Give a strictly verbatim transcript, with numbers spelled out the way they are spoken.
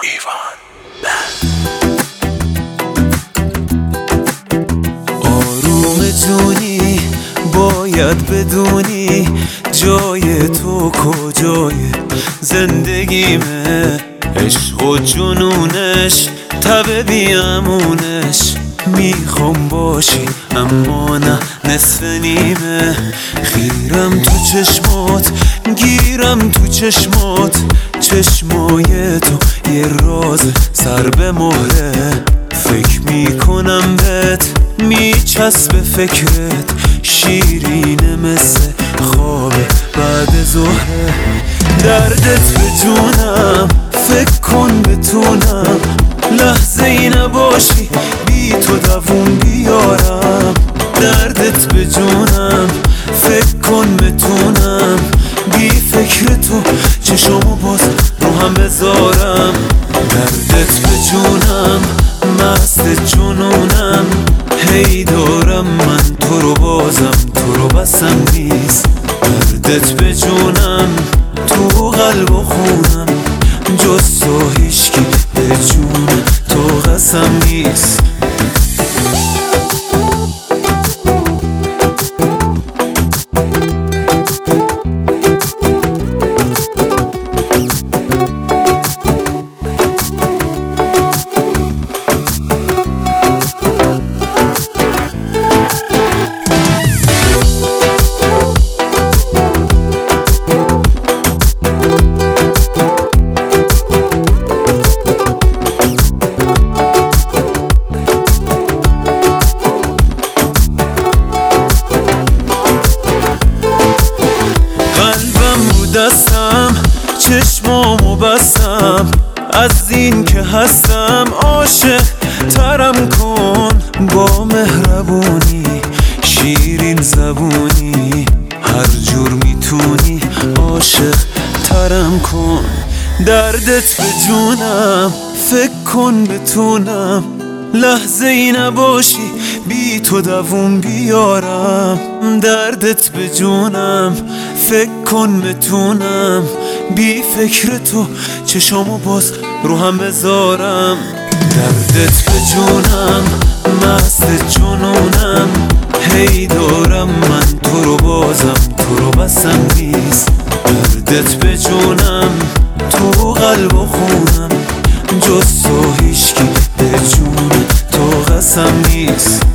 ایوان آروم جونی باید بدونی جای تو کجای زندگیمه، عشق و جنونش تب بیامونش. میخوام باشی اما نه نصف نیمه، خیرم تو چشمات گیرم تو چشمات، چشمای تو یه راز سر به مهره. فکر میکنم بهت میچسبه فکرت، شیرینه مثل خواب بعد ظهره. دردت به جونم فکر کن بتونم لحظه ای نباشی بی تو دووم بیارم. دردت به جونم فکر کن بتونم بی فکر تو چشمو باز رو هم بذارم. دردت به جونم مست جنونم، هی دارم من تو رو بازم تو رو بسم نیست. دردت به جونم تو قلب و خونم، جز تو هیچکی به جون تو قسم نیست. دستم چشمامو بستم، از این که هستم عاشق ترم کن. با مهربونی شیرین زبونی هر جور میتونی عاشق ترم کن. دردت به جونم فکر کن بتونم لحظه ای نباشی بی تو دووم بیارم. دردت به جونم فکر کن بتونم بی فکر تو چشامو باز رو هم بذارم. دردت به جونم مست جنونم، هی دارم من تو رو بازم تو رو بسم نیست. دردت به جونم تو قلب و خونم، جز تو هیچکی به جون تو قسم نیست.